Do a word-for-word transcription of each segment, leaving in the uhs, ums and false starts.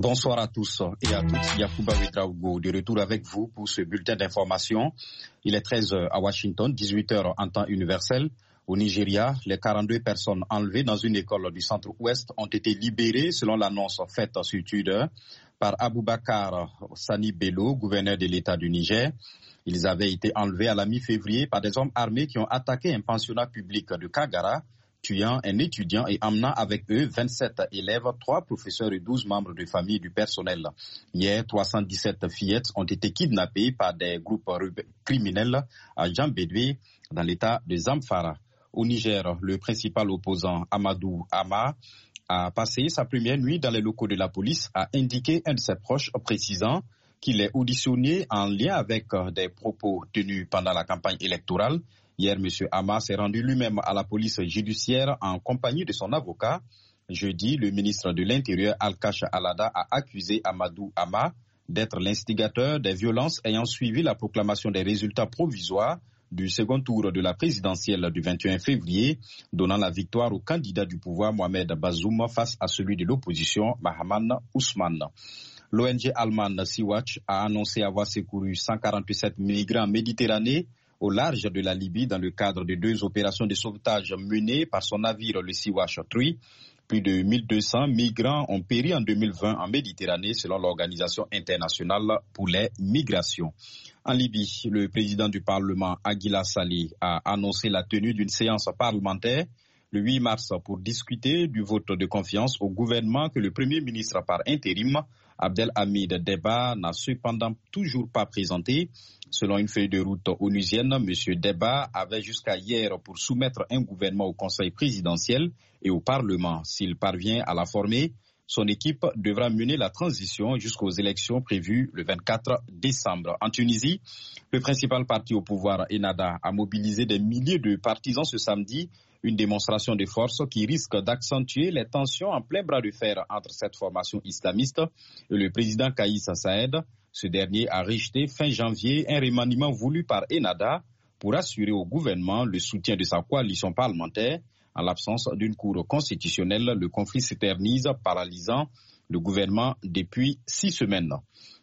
Bonsoir à tous et à toutes. Yacouba Ouedraogo de retour avec vous pour ce bulletin d'information. Il est treize heures à Washington, dix-huit heures en temps universel. Au Nigeria, les quarante-deux personnes enlevées dans une école du centre-ouest ont été libérées selon l'annonce faite sur Twitter par Aboubakar Sani Bello, gouverneur de l'État du Niger. Ils avaient été enlevés à la mi-février par des hommes armés qui ont attaqué un pensionnat public de Kagara, tuant un étudiant et emmenant avec eux vingt-sept élèves, trois professeurs et douze membres de famille du personnel. Hier, trois cent dix-sept fillettes ont été kidnappées par des groupes criminels à Djambédoué, dans l'état de Zamfara. Au Niger, le principal opposant Amadou Ama a passé sa première nuit dans les locaux de la police, a indiqué un de ses proches précisant qu'il est auditionné en lien avec des propos tenus pendant la campagne électorale. Hier, M. Ama s'est rendu lui-même à la police judiciaire en compagnie de son avocat. Jeudi, le ministre de l'Intérieur, Alkash Alada, a accusé Amadou Ama d'être l'instigateur des violences ayant suivi la proclamation des résultats provisoires du second tour de la présidentielle du vingt et un février, donnant la victoire au candidat du pouvoir Mohamed Bazoum face à celui de l'opposition Mahaman Ousmane. L'O N G allemande Sea-Watch a annoncé avoir secouru cent quarante-sept migrants en Méditerranée au large de la Libye dans le cadre de deux opérations de sauvetage menées par son navire le Sea-Watch trois. Plus de mille deux cents migrants ont péri en deux mille vingt en Méditerranée selon l'Organisation internationale pour les migrations. En Libye, le président du Parlement, Aguila Saleh, a annoncé la tenue d'une séance parlementaire le huit mars pour discuter du vote de confiance au gouvernement que le Premier ministre par intérim, Abdelhamid Deba, n'a cependant toujours pas présenté. Selon une feuille de route onusienne, M. Deba avait jusqu'à hier pour soumettre un gouvernement au Conseil présidentiel et au Parlement. S'il parvient à la former, son équipe devra mener la transition jusqu'aux élections prévues le vingt-quatre décembre. En Tunisie, le principal parti au pouvoir, Ennahda, a mobilisé des milliers de partisans ce samedi, une démonstration de force qui risque d'accentuer les tensions en plein bras de fer entre cette formation islamiste et le président Kaïs Saïed. Ce dernier a rejeté fin janvier un remaniement voulu par Ennahda pour assurer au gouvernement le soutien de sa coalition parlementaire. En l'absence d'une cour constitutionnelle, le conflit s'éternise, paralysant le gouvernement depuis six semaines.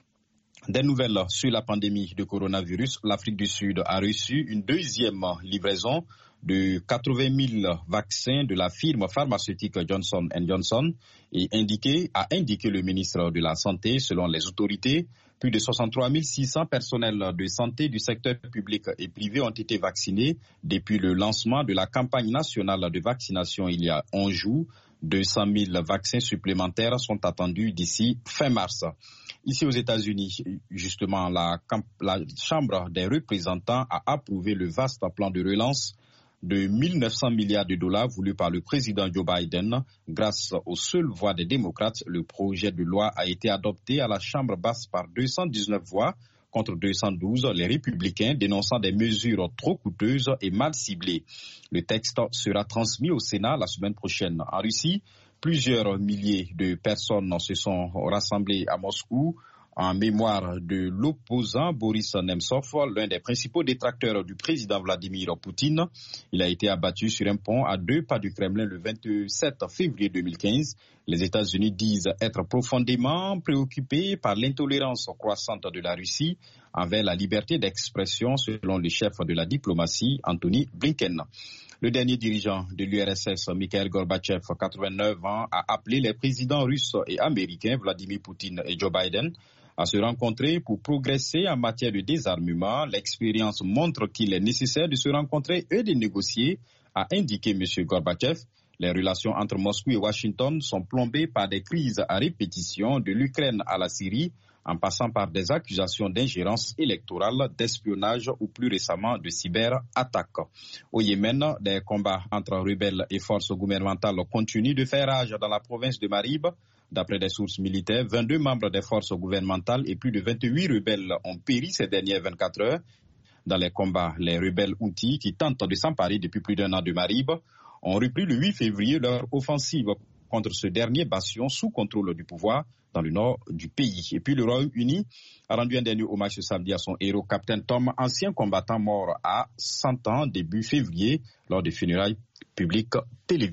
Des nouvelles sur la pandémie de coronavirus. L'Afrique du Sud a reçu une deuxième livraison de quatre-vingt mille vaccins de la firme pharmaceutique Johnson and Johnson et indiqué, a indiqué le ministre de la Santé. Selon les autorités, plus de soixante-trois mille six cents personnels de santé du secteur public et privé ont été vaccinés depuis le lancement de la campagne nationale de vaccination il y a onze jours. deux cent mille vaccins supplémentaires sont attendus d'ici fin mars. Ici aux États-Unis, justement, la, la Chambre des représentants a approuvé le vaste plan de relance de mille neuf cents milliards de dollars voulu par le président Joe Biden. Grâce aux seules voix des démocrates, le projet de loi a été adopté à la Chambre basse par deux cent dix-neuf voix contre deux cent douze, les républicains dénonçant des mesures trop coûteuses et mal ciblées. Le texte sera transmis au Sénat la semaine prochaine. En Russie, plusieurs milliers de personnes se sont rassemblées à Moscou en mémoire de l'opposant Boris Nemtsov, l'un des principaux détracteurs du président Vladimir Poutine. Il a été abattu sur un pont à deux pas du Kremlin le vingt-sept février deux mille quinze. Les États-Unis disent être profondément préoccupés par l'intolérance croissante de la Russie envers la liberté d'expression, selon le chef de la diplomatie, Anthony Blinken. Le dernier dirigeant de l'U R S S, Mikhail Gorbatchev, quatre-vingt-neuf ans, a appelé les présidents russes et américains, Vladimir Poutine et Joe Biden, à se rencontrer pour progresser en matière de désarmement. L'expérience montre qu'il est nécessaire de se rencontrer et de négocier, a indiqué M. Gorbatchev. Les relations entre Moscou et Washington sont plombées par des crises à répétition, de l'Ukraine à la Syrie, en passant par des accusations d'ingérence électorale, d'espionnage ou plus récemment de cyberattaques. Au Yémen, des combats entre rebelles et forces gouvernementales continuent de faire rage dans la province de Marib. D'après des sources militaires, vingt-deux membres des forces gouvernementales et plus de vingt-huit rebelles ont péri ces dernières vingt-quatre heures. Dans les combats, les rebelles Houthis, qui tentent de s'emparer depuis plus d'un an de Marib, ont repris le huit février leur offensive contre ce dernier bastion sous contrôle du pouvoir dans le nord du pays. Et puis le Royaume-Uni a rendu un dernier hommage ce samedi à son héros, Captain Tom, ancien combattant mort à cent ans début février lors des funérailles publiques télévisées.